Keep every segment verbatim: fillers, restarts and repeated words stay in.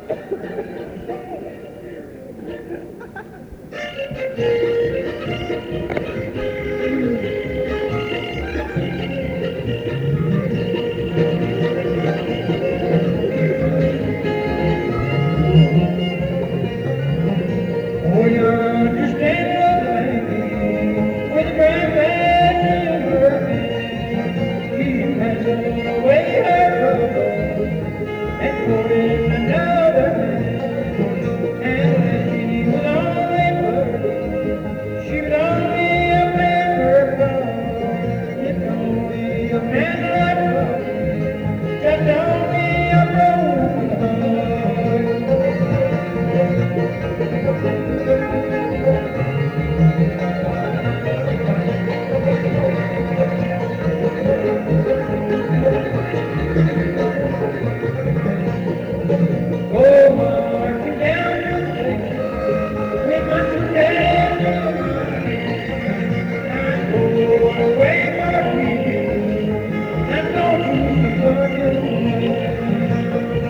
Oh, you understand the lady with a brown bag in her hand. She passes away her trouble and put in another hand. And when she was only thirty, she was only a paper doll. It's only a man like her, just only a broken oh, marching down the street with my two days in my hand. I'm going away for me. I'm going to forget.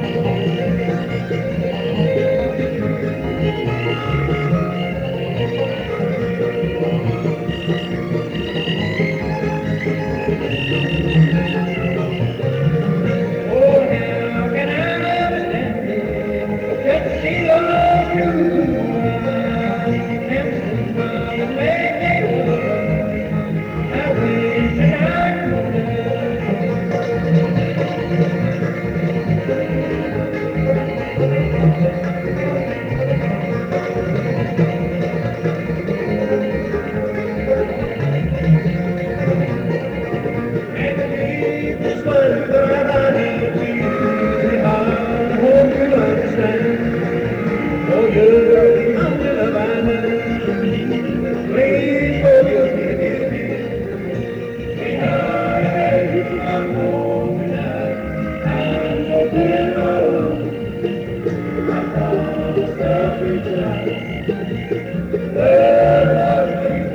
Oh, how can I understand it? That she loves you. And smile and make me love. I wish that I and leave this world that I need to. I hope you understand. Oh, you're the only love I know. Please forgive me. Sweetheart, I'm home tonight. I'm so very alone. I promise I'll be tonight. Well, I'll be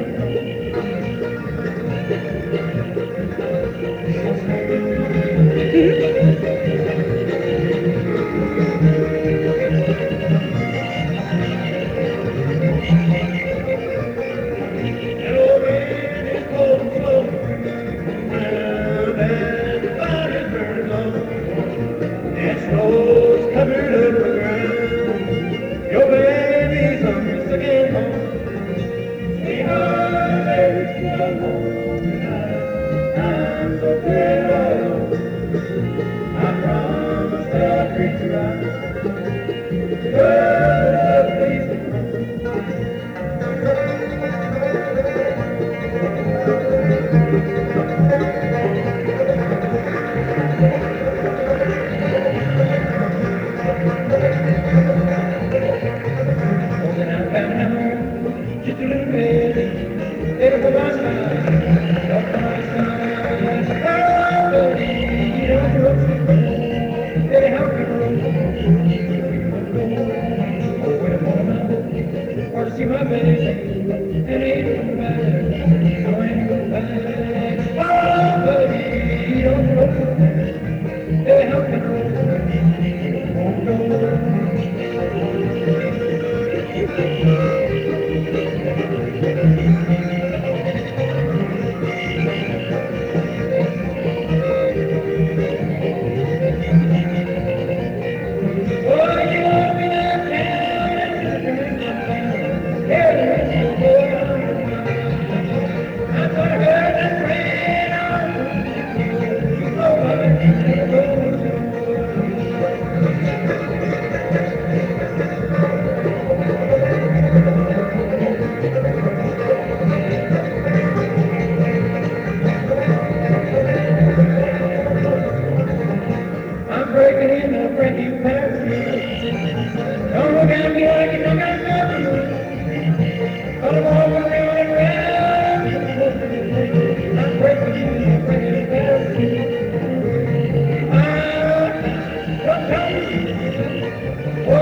hello, man, it's cold and slow. Well, that fire's burning low. That snow's covered up the ground. Your baby's on the second home. Sweetheart, there's no home tonight. I'm so very alone. I promise I'll treat you right. Girl, please. Oh, then I found out just a little bit. It'll go by smile. Up my smile. Oh, buddy, you don't know. It'll help you grow. Oh, when I'm on my boat, or to see my baby, and ain't no matter. I ain't no matter. Oh, buddy, you don't know. It'll help you grow. Oh, no. I'm breaking in a brand new paradise. Don't look at me like you don't got nothing. But I'm all around and around. I'm breaking in a brand new paradise. Ah, don't tell me.